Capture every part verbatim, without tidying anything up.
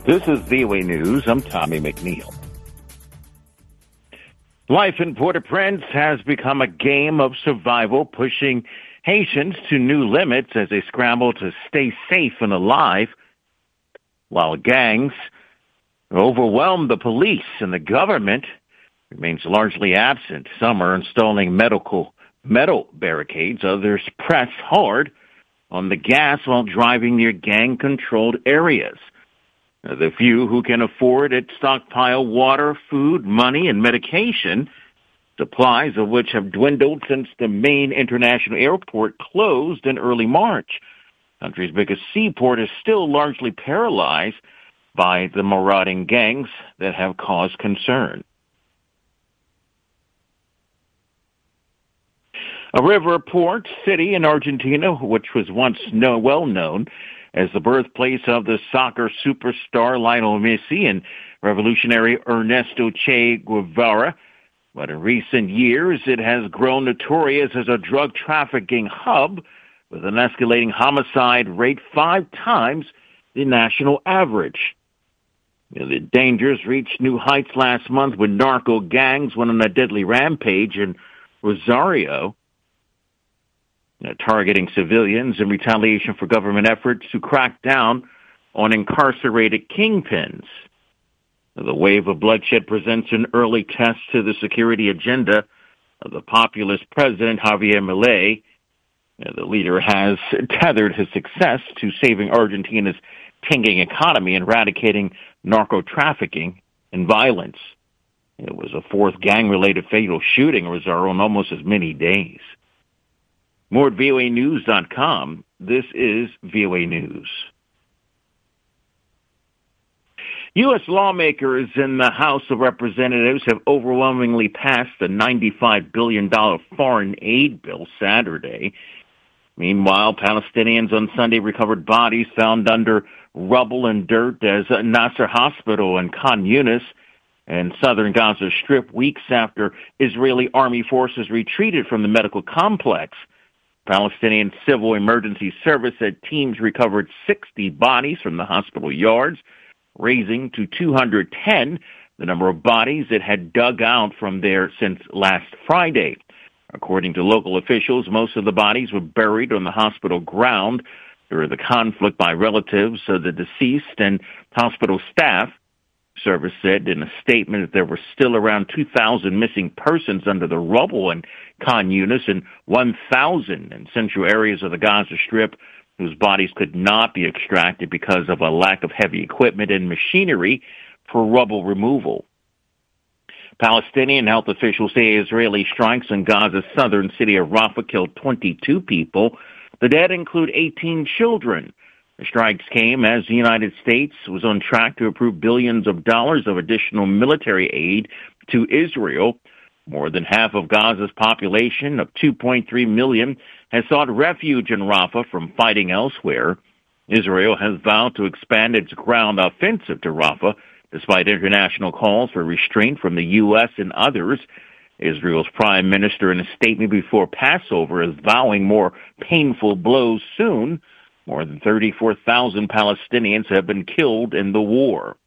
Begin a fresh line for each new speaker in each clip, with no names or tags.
This is V O A News. I'm Tommy McNeil. Life in Port-au-Prince has become a game of survival, pushing Haitians to new limits as they scramble to stay safe and alive, while gangs overwhelm the police and the government remains largely absent. Some are installing medical metal barricades, others press hard on the gas while driving near gang-controlled areas. The few who can afford it stockpile water, food, money, and medication, supplies of which have dwindled since the main international airport closed in early March. The country's biggest seaport is still largely paralyzed by the marauding gangs that have caused concern. A river port city in Argentina, which was once no, well known as the birthplace of the soccer superstar Lionel Messi and revolutionary Ernesto Che Guevara, but in recent years it has grown notorious as a drug trafficking hub with an escalating homicide rate five times the national average. The dangers reached new heights last month when narco gangs went on a deadly rampage in Rosario, Uh, targeting civilians in retaliation for government efforts to crack down on incarcerated kingpins. The wave of bloodshed presents an early test to the security agenda of the populist president Javier Milei. Uh, the leader has tethered his success to saving Argentina's tanking economy and eradicating narco-trafficking and violence. It was a fourth gang-related fatal shooting in Rosario in almost as many days. More at V O A news dot com. This is V O A News. U S lawmakers in the House of Representatives have overwhelmingly passed the ninety-five billion dollars foreign aid bill Saturday. Meanwhile, Palestinians on Sunday recovered bodies found under rubble and dirt as Nasser Hospital in Khan Yunis and southern Gaza Strip weeks after Israeli army forces retreated from the medical complex. Palestinian Civil Emergency Service said teams recovered sixty bodies from the hospital yards, raising to two hundred ten the number of bodies it had dug out from there since last Friday. According to local officials, most of the bodies were buried on the hospital ground during the conflict by relatives of the deceased and hospital staff. Service said in a statement that there were still around two thousand missing persons under the rubble in Khan Yunis and one thousand in central areas of the Gaza Strip whose bodies could not be extracted because of a lack of heavy equipment and machinery for rubble removal. Palestinian health officials say Israeli strikes in Gaza's southern city of Rafah killed twenty-two people. The dead include eighteen children. The strikes came as the United States was on track to approve billions of dollars of additional military aid to Israel. More than half of Gaza's population of two point three million has sought refuge in Rafah from fighting elsewhere. Israel has vowed to expand its ground offensive to Rafah, despite international calls for restraint from the U S and others. Israel's prime minister, in a statement before Passover, is vowing more painful blows soon. More than thirty-four thousand Palestinians have been killed in the war.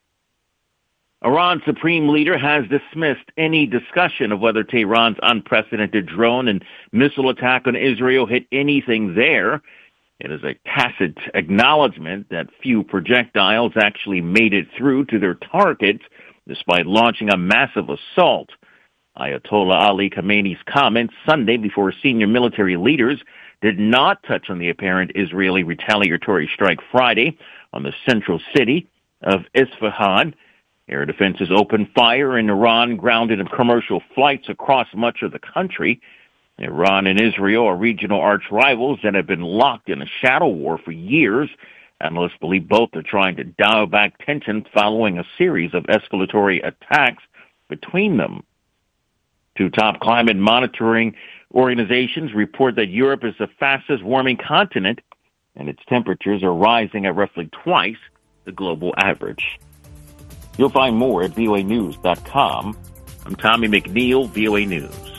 Iran's supreme leader has dismissed any discussion of whether Tehran's unprecedented drone and missile attack on Israel hit anything there. It is a tacit acknowledgement that few projectiles actually made it through to their targets, despite launching a massive assault. Ayatollah Ali Khamenei's comments Sunday before senior military leaders did not touch on the apparent Israeli retaliatory strike Friday on the central city of Isfahan. Air defenses opened fire, and Iran grounded commercial flights across much of the country. Iran and Israel are regional arch rivals that have been locked in a shadow war for years. Analysts believe both are trying to dial back tensions following a series of escalatory attacks between them. Two top climate monitoring organizations report that Europe is the fastest warming continent, and its temperatures are rising at roughly twice the global average. You'll find more at V O A news dot com. I'm Tommy McNeil, V O A News.